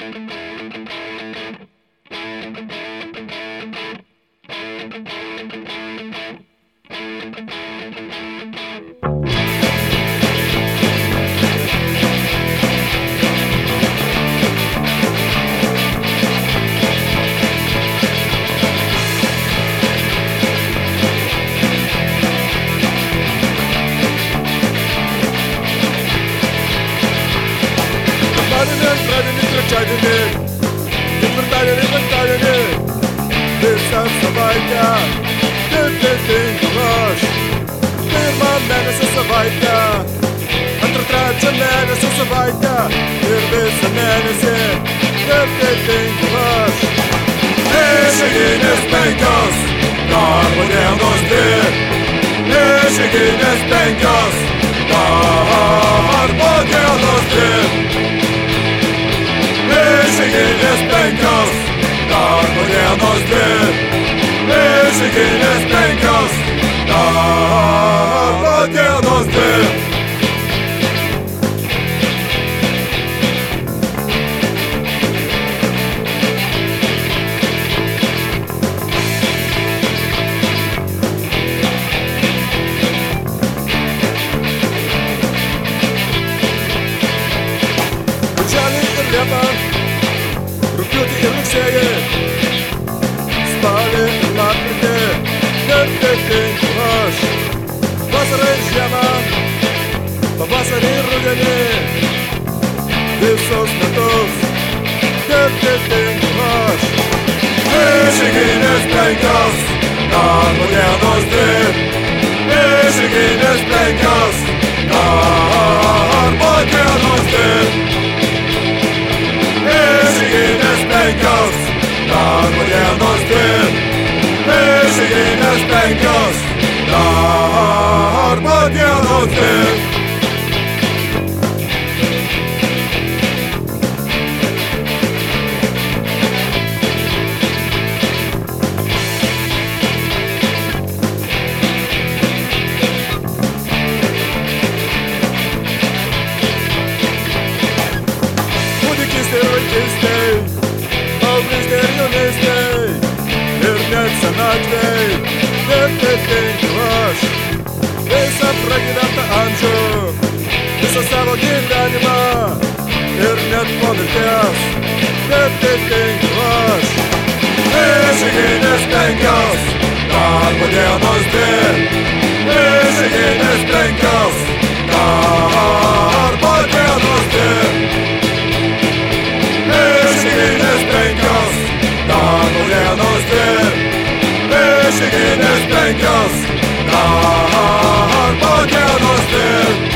Ketvirtadienį visą savaitę tinkamas. Pirmą mėnesio savaitę, antrą trečią mėnesio savaitę ir visą mėnesį tinkamas. Išeiginės 5 darbo dienos 2. Išeiginės 5 darbo dienos 2. Išeiginės 5 darbo dienos 2. Išeiginės 5 darbo dienos 2. Birželį ir liepą, rugpjūtį ir rugsėjį, spalį ir lapkritį tinkamas. Vasarą ir žiemą, pavasarį ir rudenį, visus metus tinkamas. Išeiginės 5 darbo dienos 2. Išeiginės 5 darbo dienos 2. Išeiginės 5 darbo dienos 2. Išeiginės 5 darbo dienos 2. Kūdikystė ir vaikystė, paauglystė ir jaunystė, ir net senatvė tinkamas. Visą pragyventą amžių, visą savo gyvenimą ir net po mirties tinkamas. Išeiginės 5 darbo dienos 2. Išeiginės 5 darbo dienos 2. Išeiginės 5 darbo dienos 2. Išeiginės 5 darbo dienos 2.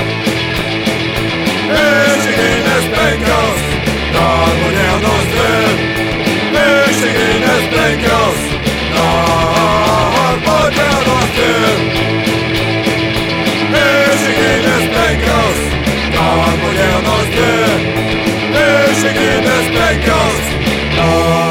Išeiginės 5 darbo dienos 2. Išeiginės 5 darbo dienos 2. Išeiginės 5 darbo dienos 2. Išeiginės 5 darbo